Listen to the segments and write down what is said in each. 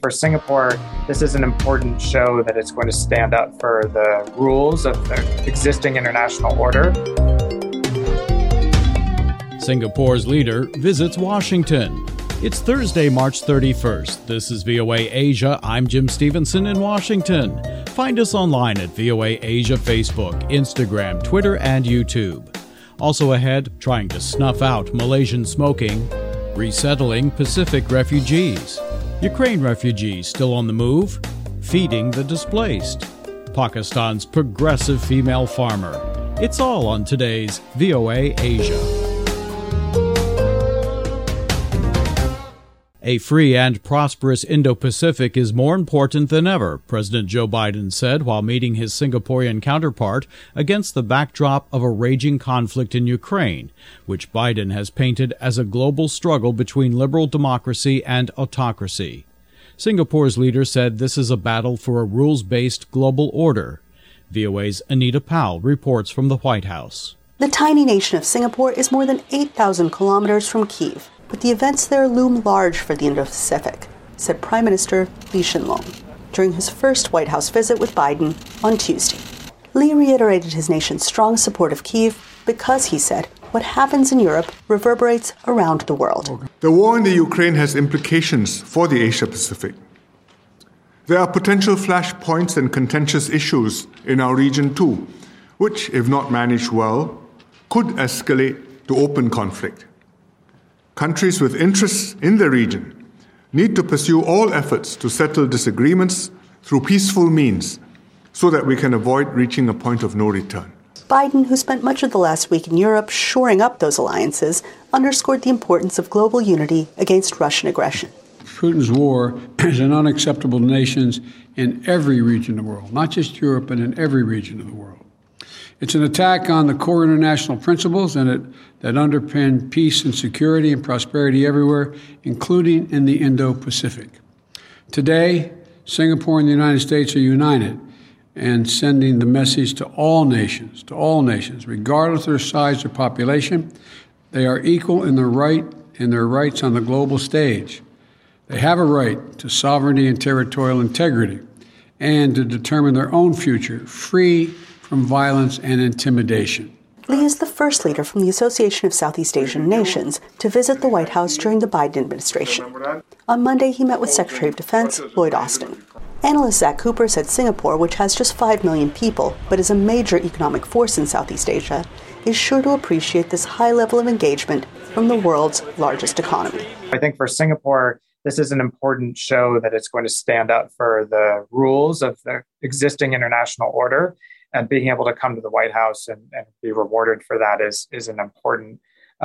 for Singapore, this is an important show that it's going to stand up for the rules of the existing international order. Singapore's leader visits Washington. It's Thursday, March 31st. This is VOA Asia. I'm Jim Stevenson in Washington. Find us online at VOA Asia Facebook, Instagram, Twitter, and YouTube. Also ahead, trying to snuff out Malaysian smoking, resettling Pacific refugees, Ukraine refugees still on the move, feeding the displaced, Pakistan's progressive female farmer. It's all on today's VOA Asia. A free and prosperous Indo-Pacific is more important than ever, President Joe Biden said while meeting his Singaporean counterpart against the backdrop of a raging conflict in Ukraine, which Biden has painted as a global struggle between liberal democracy and autocracy. Singapore's leader said this is a battle for a rules-based global order. VOA's Anita Powell reports from the White House. The tiny nation of Singapore is more than 8,000 kilometers from Kyiv, but the events there loom large for the Indo-Pacific, said Prime Minister Lee Hsien Loong during his first White House visit with Biden on Tuesday. Lee reiterated his nation's strong support of Kyiv because, he said, what happens in Europe reverberates around the world. The war in the Ukraine has implications for the Asia-Pacific. There are potential flashpoints and contentious issues in our region too, which, if not managed well, could escalate to open conflict. Countries with interests in the region need to pursue all efforts to settle disagreements through peaceful means so that we can avoid reaching a point of no return. Biden, who spent much of the last week in Europe shoring up those alliances, underscored the importance of global unity against Russian aggression. Putin's war is unacceptable to nations in every region of the world, not just Europe, but in every region of the world. It's an attack on the core international principles that underpin peace and security and prosperity everywhere, including in the Indo-Pacific. Today, Singapore and the United States are united and sending the message to all nations, regardless of their size or population. They are equal in their rights on the global stage. They have a right to sovereignty and territorial integrity and to determine their own future, free from violence and intimidation. Lee is the first leader from the Association of Southeast Asian Nations to visit the White House during the Biden administration. On Monday, he met with Secretary of Defense Lloyd Austin. Analyst Zach Cooper said Singapore, which has just 5 million people but is a major economic force in Southeast Asia, is sure to appreciate this high level of engagement from the world's largest economy. I think for Singapore, this is an important show that it's going to stand up for the rules of the existing international order. And being able to come to the White House and be rewarded for that is an important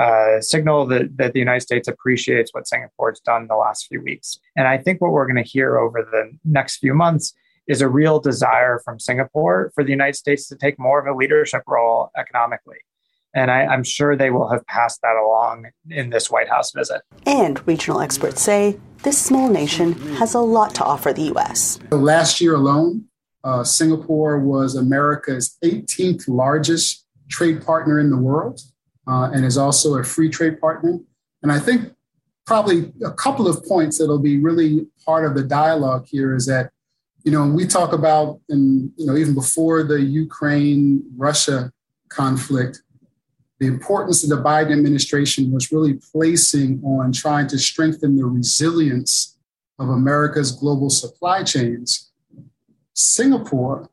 signal that the United States appreciates what Singapore's done the last few weeks. And I think what we're going to hear over the next few months is a real desire from Singapore for the United States to take more of a leadership role economically. And I'm sure they will have passed that along in this White House visit. And regional experts say this small nation has a lot to offer the U.S. Last year alone, Singapore was America's 18th largest trade partner in the world and is also a free trade partner. And I think probably a couple of points that'll be really part of the dialogue here is that, we talk about, and even before the Ukraine-Russia conflict, the importance of the Biden administration was really placing on trying to strengthen the resilience of America's global supply chains. Singapore,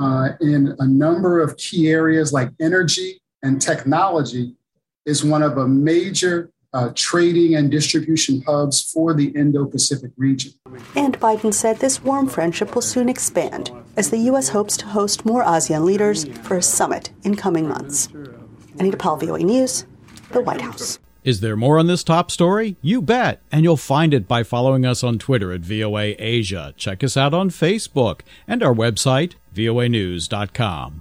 in a number of key areas like energy and technology, is one of a major trading and distribution hubs for the Indo-Pacific region. And Biden said this warm friendship will soon expand as the U.S. hopes to host more ASEAN leaders for a summit in coming months. Anita Powell, VOA News, the White House. Is there more on this top story? You bet, and you'll find it by following us on Twitter at VOA Asia. Check us out on Facebook and our website, voanews.com.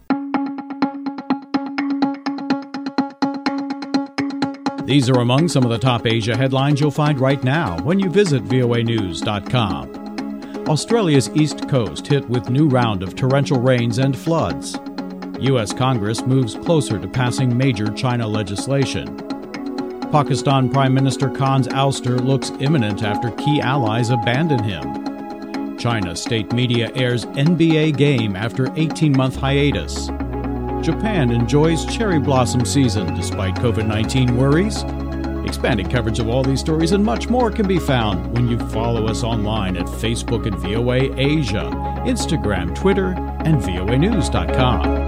These are among some of the top Asia headlines you'll find right now when you visit voanews.com. Australia's east coast hit with new round of torrential rains and floods. U.S. Congress moves closer to passing major China legislation. Pakistan Prime Minister Khan's ouster looks imminent after key allies abandon him. China state media airs NBA game after 18-month hiatus. Japan enjoys cherry blossom season despite COVID-19 worries. Expanded coverage of all these stories and much more can be found when you follow us online at Facebook at VOA Asia, Instagram, Twitter, and voanews.com.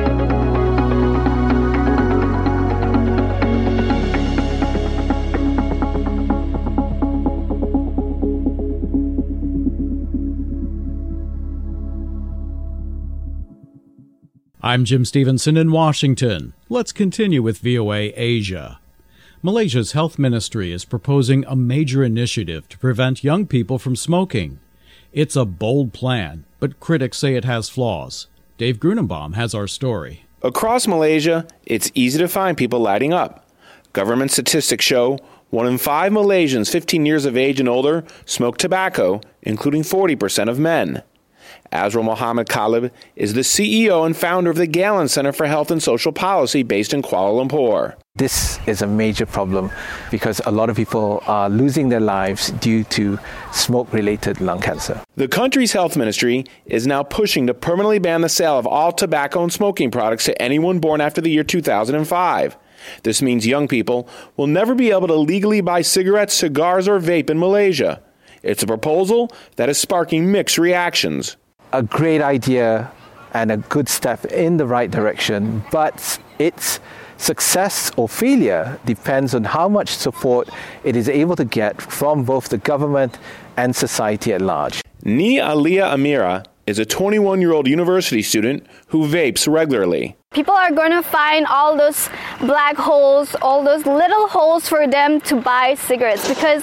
I'm Jim Stevenson in Washington. Let's continue with VOA Asia. Malaysia's health ministry is proposing a major initiative to prevent young people from smoking. It's a bold plan, but critics say it has flaws. Dave Grunenbaum has our story. Across Malaysia, it's easy to find people lighting up. Government statistics show 1 in 5 Malaysians 15 years of age and older smoke tobacco, including 40% of men. Azrul Mohammed Khalib is the CEO and founder of the Galen Center for Health and Social Policy based in Kuala Lumpur. This is a major problem because a lot of people are losing their lives due to smoke-related lung cancer. The country's health ministry is now pushing to permanently ban the sale of all tobacco and smoking products to anyone born after the year 2005. This means young people will never be able to legally buy cigarettes, cigars, or vape in Malaysia. It's a proposal that is sparking mixed reactions. A great idea and a good step in the right direction, but its success or failure depends on how much support it is able to get from both the government and society at large. Ni Alia Amira is a 21-year-old university student who vapes regularly. People are going to find all those black holes, all those little holes for them to buy cigarettes because,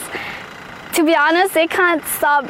to be honest, they can't stop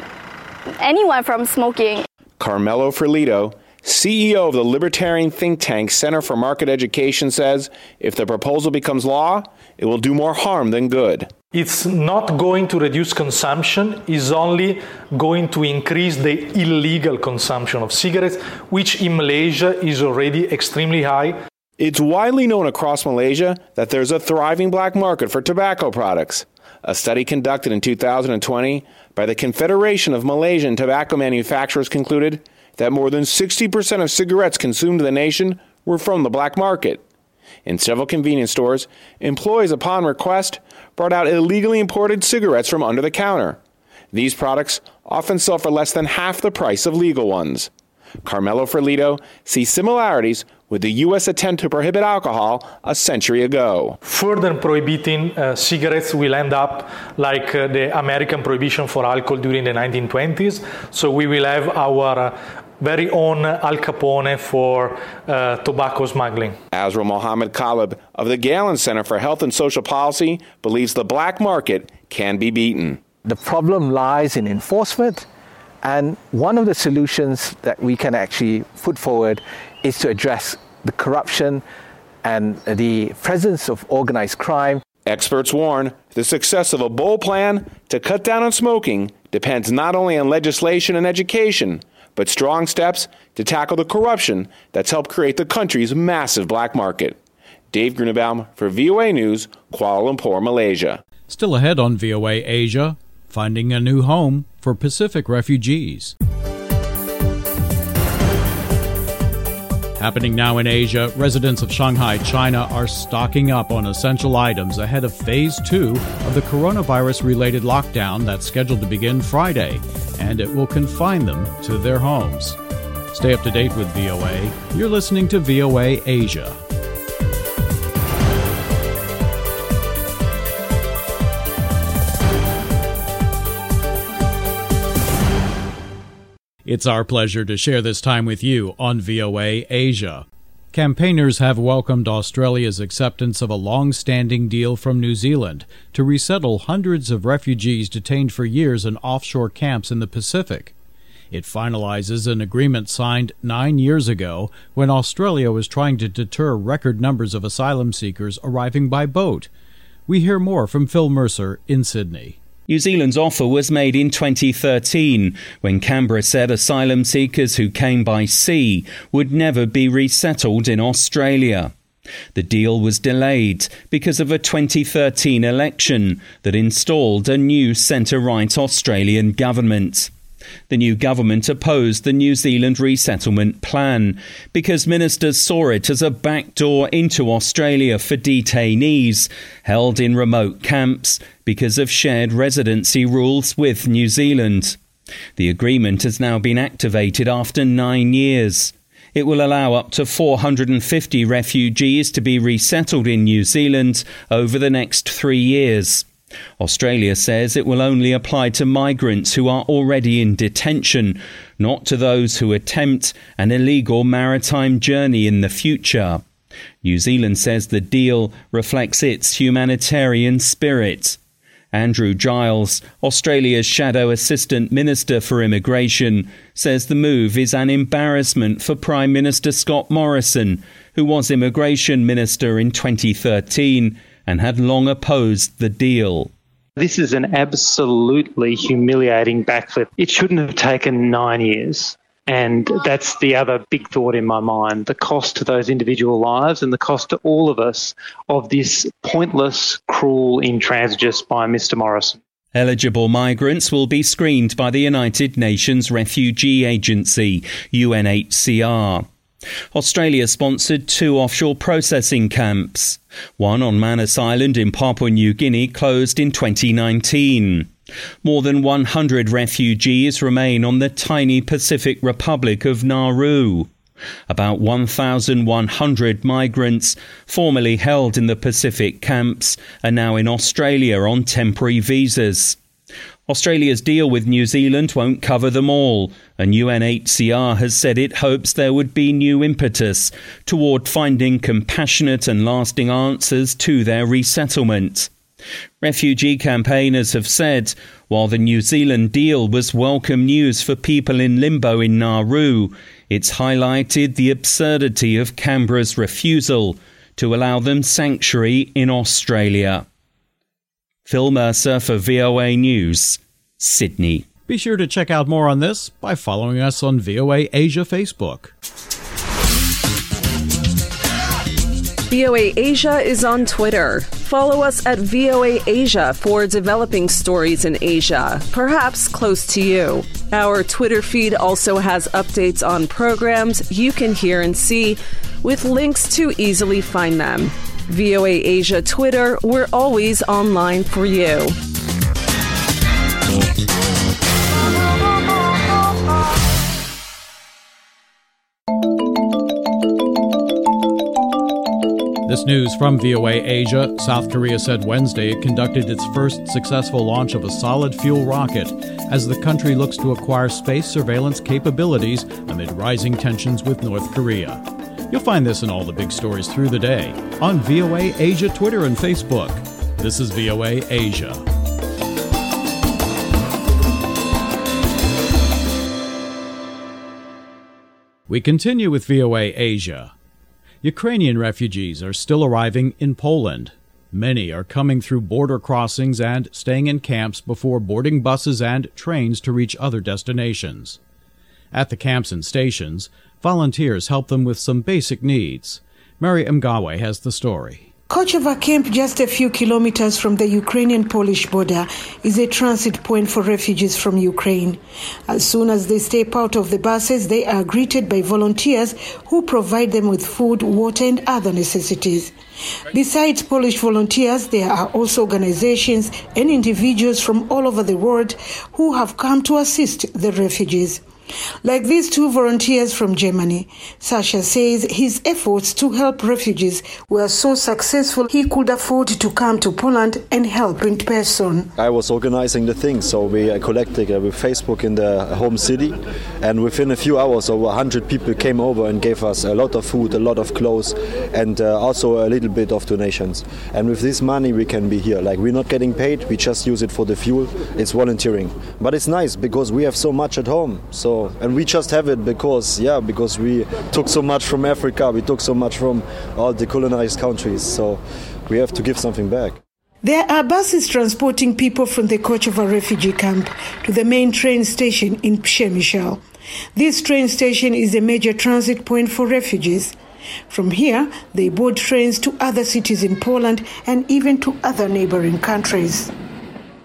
anyone from smoking. Carmelo Ferlito, CEO of the libertarian think tank Center for Market Education, says if the proposal becomes law, it will do more harm than good. It's not going to reduce consumption, it's only going to increase the illegal consumption of cigarettes, which in Malaysia is already extremely high. It's widely known across Malaysia that there's a thriving black market for tobacco products. A study conducted in 2020 by the Confederation of Malaysian Tobacco Manufacturers concluded that more than 60% of cigarettes consumed in the nation were from the black market. In several convenience stores, employees, upon request, brought out illegally imported cigarettes from under the counter. These products often sell for less than half the price of legal ones. Carmelo Ferlito sees similarities with the U.S. attempt to prohibit alcohol a century ago. Further prohibiting cigarettes will end up like the American prohibition for alcohol during the 1920s. So we will have our very own Al Capone for tobacco smuggling. Azrul Mohammed Khalib of the Galen Center for Health and Social Policy believes the black market can be beaten. The problem lies in enforcement, and one of the solutions that we can actually put forward is to address the corruption and the presence of organized crime. Experts warn the success of a bold plan to cut down on smoking depends not only on legislation and education, but strong steps to tackle the corruption that's helped create the country's massive black market. Dave Grunenbaum for VOA News, Kuala Lumpur, Malaysia. Still ahead on VOA Asia, finding a new home for Pacific refugees. Happening now in Asia, residents of Shanghai, China are stocking up on essential items ahead of Phase 2 of the coronavirus-related lockdown that's scheduled to begin Friday, and it will confine them to their homes. Stay up to date with VOA. You're listening to VOA Asia. It's our pleasure to share this time with you on VOA Asia. Campaigners have welcomed Australia's acceptance of a long-standing deal from New Zealand to resettle hundreds of refugees detained for years in offshore camps in the Pacific. It finalizes an agreement signed 9 years ago when Australia was trying to deter record numbers of asylum seekers arriving by boat. We hear more from Phil Mercer in Sydney. New Zealand's offer was made in 2013, when Canberra said asylum seekers who came by sea would never be resettled in Australia. The deal was delayed because of a 2013 election that installed a new centre-right Australian government. The new government opposed the New Zealand resettlement plan because ministers saw it as a backdoor into Australia for detainees held in remote camps because of shared residency rules with New Zealand. The agreement has now been activated after 9 years. It will allow up to 450 refugees to be resettled in New Zealand over the next 3 years. Australia says it will only apply to migrants who are already in detention, not to those who attempt an illegal maritime journey in the future. New Zealand says the deal reflects its humanitarian spirit. Andrew Giles, Australia's Shadow Assistant Minister for Immigration, says the move is an embarrassment for Prime Minister Scott Morrison, who was Immigration Minister in 2013 and had long opposed the deal. This is an absolutely humiliating backflip. It shouldn't have taken 9 years. And that's the other big thought in my mind, the cost to those individual lives and the cost to all of us of this pointless, cruel intransigence by Mr. Morrison. Eligible migrants will be screened by the United Nations Refugee Agency, UNHCR. Australia sponsored 2 offshore processing camps. One on Manus Island in Papua New Guinea closed in 2019. More than 100 refugees remain on the tiny Pacific Republic of Nauru. About 1,100 migrants formerly held in the Pacific camps are now in Australia on temporary visas. Australia's deal with New Zealand won't cover them all, and UNHCR has said it hopes there would be new impetus toward finding compassionate and lasting answers to their resettlement. Refugee campaigners have said, while the New Zealand deal was welcome news for people in limbo in Nauru, it's highlighted the absurdity of Canberra's refusal to allow them sanctuary in Australia. Phil Mercer for VOA News, Sydney. Be sure to check out more on this by following us on VOA Asia Facebook. VOA Asia is on Twitter. Follow us at VOA Asia for developing stories in Asia, perhaps close to you. Our Twitter feed also has updates on programs you can hear and see, with links to easily find them. VOA Asia Twitter, we're always online for you. This news from VOA Asia. South Korea said Wednesday it conducted its first successful launch of a solid fuel rocket as the country looks to acquire space surveillance capabilities amid rising tensions with North Korea. You'll find this and all the big stories through the day on VOA Asia Twitter and Facebook. This is VOA Asia. We continue with VOA Asia. Ukrainian refugees are still arriving in Poland. Many are coming through border crossings and staying in camps before boarding buses and trains to reach other destinations. At the camps and stations, volunteers help them with some basic needs. Mary Mgawe has the story. Kochova camp, just a few kilometers from the Ukrainian-Polish border, is a transit point for refugees from Ukraine. As soon as they step out of the buses, they are greeted by volunteers who provide them with food, water, and other necessities. Besides Polish volunteers, there are also organizations and individuals from all over the world who have come to assist the refugees. Like these 2 volunteers from Germany, Sasha says his efforts to help refugees were so successful he could afford to come to Poland and help in person. I was organizing the thing, so we collected with Facebook in the home city, and within a few hours over 100 people came over and gave us a lot of food, a lot of clothes, and also a little bit of donations. And with this money we can be here. Like, we're not getting paid, we just use it for the fuel. It's volunteering. But it's nice because we have so much at home. And we just have it because we took so much from Africa, we took so much from all the colonized countries, so we have to give something back. There are buses transporting people from the Kochova refugee camp to the main train station in Przemyśl. This train station is a major transit point for refugees. From here, they board trains to other cities in Poland and even to other neighboring countries.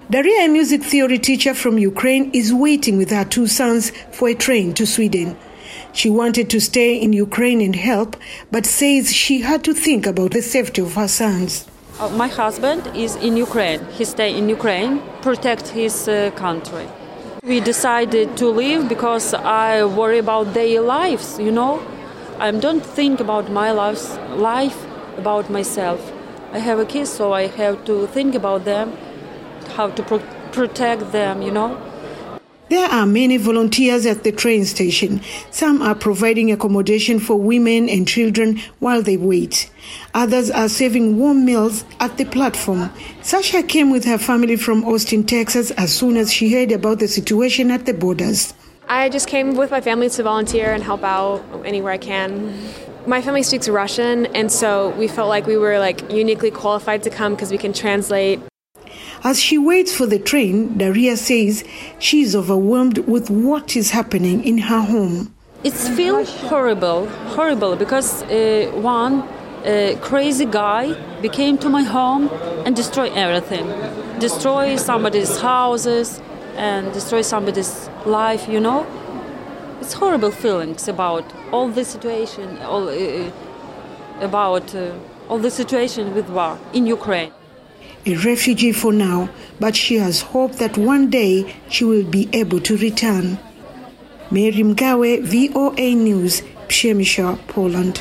Daria, a music theory teacher from Ukraine, is waiting with her 2 sons for a train to Sweden. She wanted to stay in Ukraine and help, but says she had to think about the safety of her sons. My husband is in Ukraine. He stays in Ukraine, protect his country. We decided to leave because I worry about their lives, I don't think about my life, about myself. I have a kid, so I have to think about them, how to protect them, There are many volunteers at the train station. Some are providing accommodation for women and children while they wait. Others are serving warm meals at the platform. Sasha came with her family from Austin, Texas, as soon as she heard about the situation at the borders. I just came with my family to volunteer and help out anywhere I can. My family speaks Russian, and so we felt like we were uniquely qualified to come because we can translate. As she waits for the train, Daria says she is overwhelmed with what is happening in her home. It feels horrible because one crazy guy came to my home and destroyed everything. Destroy somebody's houses and destroy somebody's life, It's horrible feelings about all the situation, all the situation with war in Ukraine. A refugee for now, but she has hope that one day she will be able to return. Mary Mgawe, VOA News, Przemysl, Poland.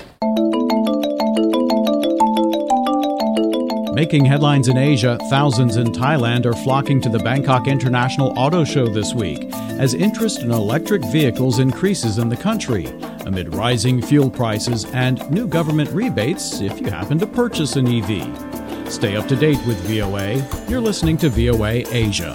Making headlines in Asia, thousands in Thailand are flocking to the Bangkok International Auto Show this week as interest in electric vehicles increases in the country amid rising fuel prices and new government rebates if you happen to purchase an EV. Stay up to date with VOA. You're listening to VOA Asia.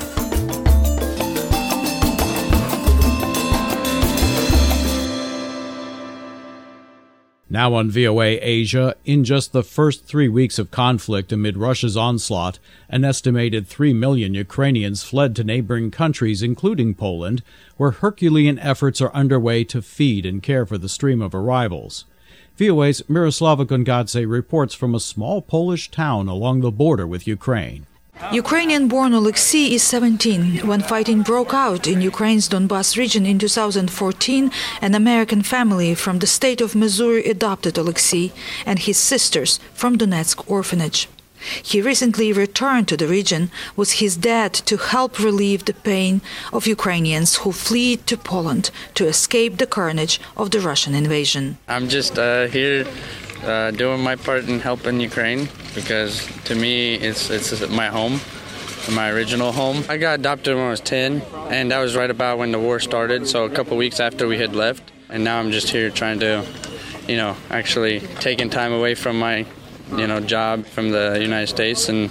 Now on VOA Asia, in just the first 3 weeks of conflict amid Russia's onslaught, an estimated 3 million Ukrainians fled to neighboring countries, including Poland, where Herculean efforts are underway to feed and care for the stream of arrivals. VOA's Miroslava Gongadze reports from a small Polish town along the border with Ukraine. Ukrainian-born Oleksiy is 17. When fighting broke out in Ukraine's Donbas region in 2014, an American family from the state of Missouri adopted Oleksiy and his sisters from Donetsk orphanage. He recently returned to the region with his dad to help relieve the pain of Ukrainians who fled to Poland to escape the carnage of the Russian invasion. I'm just here doing my part in helping Ukraine because to me it's my home, my original home. I got adopted when I was 10 and that was right about when the war started, so a couple weeks after we had left. And now I'm just here trying to, actually taking time away from my job from the United States and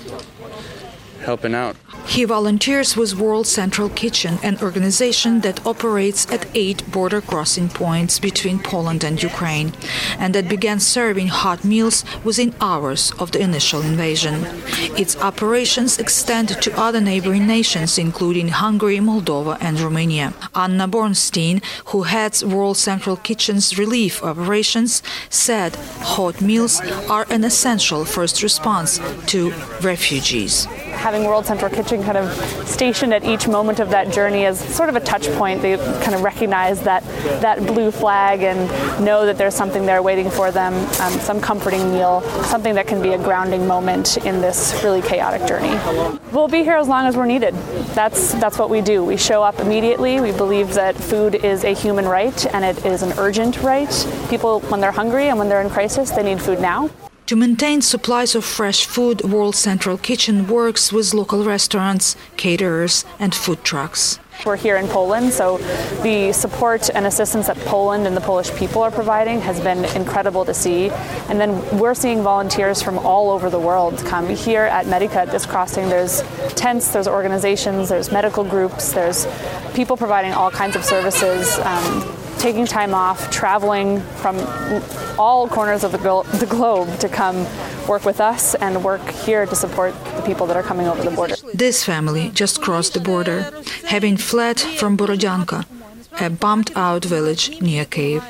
helping out. He volunteers with World Central Kitchen, an organization that operates at 8 border crossing points between Poland and Ukraine, and that began serving hot meals within hours of the initial invasion. Its operations extend to other neighboring nations, including Hungary, Moldova, and Romania. Anna Bornstein, who heads World Central Kitchen's relief operations, said hot meals are an essential first response to refugees. Having World Central Kitchen kind of stationed at each moment of that journey as sort of a touch point, they kind of recognize that blue flag and know that there's something there waiting for them, some comforting meal, something that can be a grounding moment in this really chaotic journey. We'll be here as long as we're needed. That's what we do. We show up immediately. We believe that food is a human right and it is an urgent right. People, when they're hungry and when they're in crisis, they need food now. To maintain supplies of fresh food, World Central Kitchen works with local restaurants, caterers, and food trucks. We're here in Poland, so the support and assistance that Poland and the Polish people are providing has been incredible to see. And then we're seeing volunteers from all over the world come here at Medica at this crossing. There's tents, there's organizations, there's medical groups, there's people providing all kinds of services, taking time off, traveling from all corners of the globe to come work with us and work here to support the people that are coming over the border. This family just crossed the border, having fled from Borodyanka, a bombed-out village near Kyiv.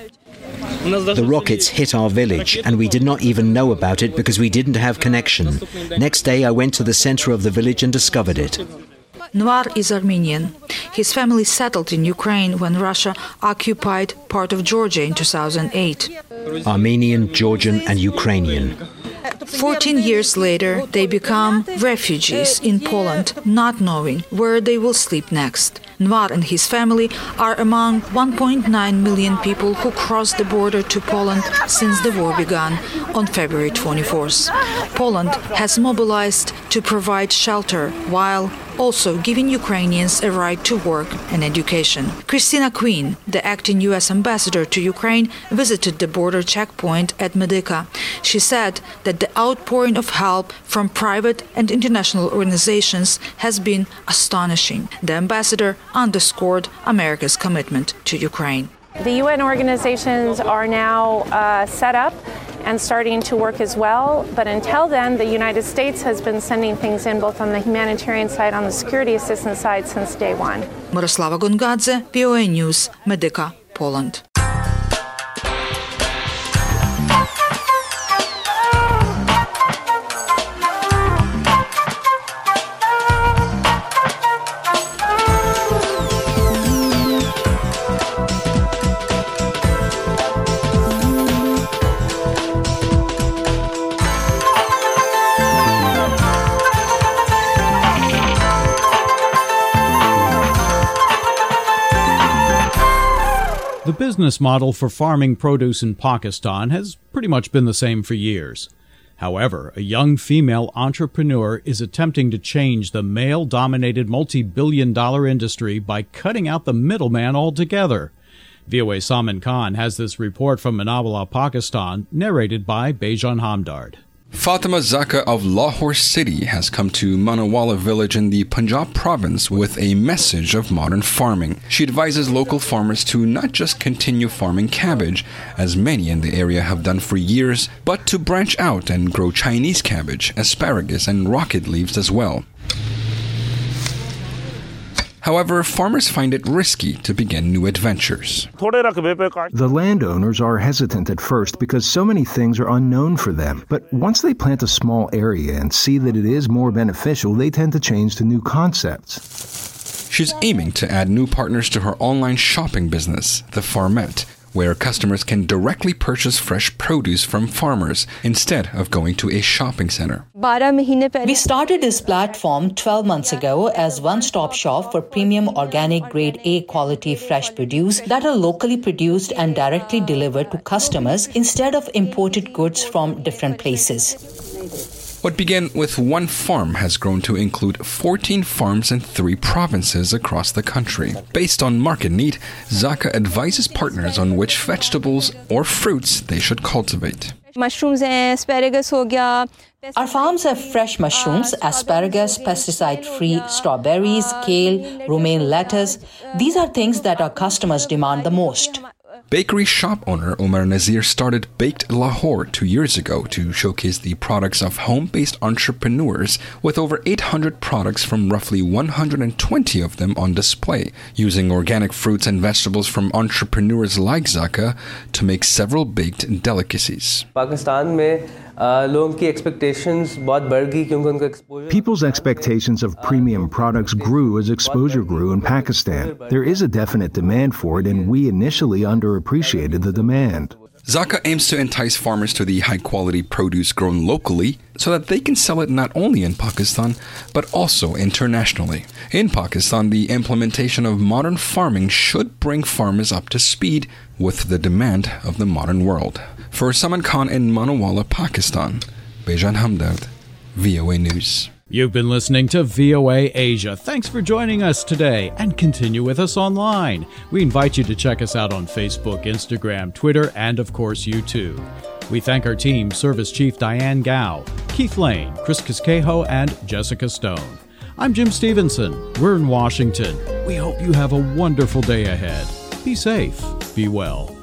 The rockets hit our village, and we did not even know about it because we didn't have connection. Next day, I went to the center of the village and discovered it. Nwar is Armenian. His family settled in Ukraine when Russia occupied part of Georgia in 2008. Armenian, Georgian, and Ukrainian. 14 years later, they become refugees in Poland, not knowing where they will sleep next. Nwar and his family are among 1.9 million people who crossed the border to Poland since the war began on February 24th. Poland has mobilized to provide shelter while also giving Ukrainians a right to work and education. Christina Quinn, the acting U.S. ambassador to Ukraine, visited the border checkpoint at Medyka. She said that the outpouring of help from private and international organizations has been astonishing. The ambassador underscored America's commitment to Ukraine. The UN organizations are now set up and starting to work as well. But until then, the United States has been sending things in both on the humanitarian side, on the security assistance side since day one. Miroslava Gongadze, VOA News, Medyka, Poland. The business model for farming produce in Pakistan has pretty much been the same for years. However, a young female entrepreneur is attempting to change the male-dominated multi-billion-dollar industry by cutting out the middleman altogether. VOA Salman Khan has this report from Manawala, Pakistan, narrated by Bejan Hamdard. Fatima Zaka of Lahore City has come to Manawala village in the Punjab province with a message of modern farming. She advises local farmers to not just continue farming cabbage, as many in the area have done for years, but to branch out and grow Chinese cabbage, asparagus, and rocket leaves as well. However, farmers find it risky to begin new adventures. The landowners are hesitant at first because so many things are unknown for them. But once they plant a small area and see that it is more beneficial, they tend to change to new concepts. She's aiming to add new partners to her online shopping business, The Farmette, where customers can directly purchase fresh produce from farmers instead of going to a shopping center. We started this platform 12 months ago as one-stop shop for premium organic grade A quality fresh produce that are locally produced and directly delivered to customers instead of imported goods from different places. What began with one farm has grown to include 14 farms in 3 provinces across the country. Based on market need, Zaka advises partners on which vegetables or fruits they should cultivate. Mushrooms and asparagus ho gaya. Our farms have fresh mushrooms, asparagus, pesticide-free strawberries, kale, romaine lettuce. These are things that our customers demand the most. Bakery shop owner Umar Nazir started Baked Lahore 2 years ago to showcase the products of home-based entrepreneurs, with over 800 products from roughly 120 of them on display, using organic fruits and vegetables from entrepreneurs like Zaka to make several baked delicacies. People's expectations of premium products grew as exposure grew in Pakistan. There is a definite demand for it, and we initially underappreciated the demand. Zaka aims to entice farmers to the high-quality produce grown locally so that they can sell it not only in Pakistan, but also internationally. In Pakistan, the implementation of modern farming should bring farmers up to speed with the demand of the modern world. For Salman Khan in Manawala, Pakistan, Bejan Hamdard, VOA News. You've been listening to VOA Asia. Thanks for joining us today, and continue with us online. We invite you to check us out on Facebook, Instagram, Twitter, and of course YouTube. We thank our team, Service Chief Diane Gao, Keith Lane, Chris Casquejo, and Jessica Stone. I'm Jim Stevenson. We're in Washington. We hope you have a wonderful day ahead. Be safe. Be well.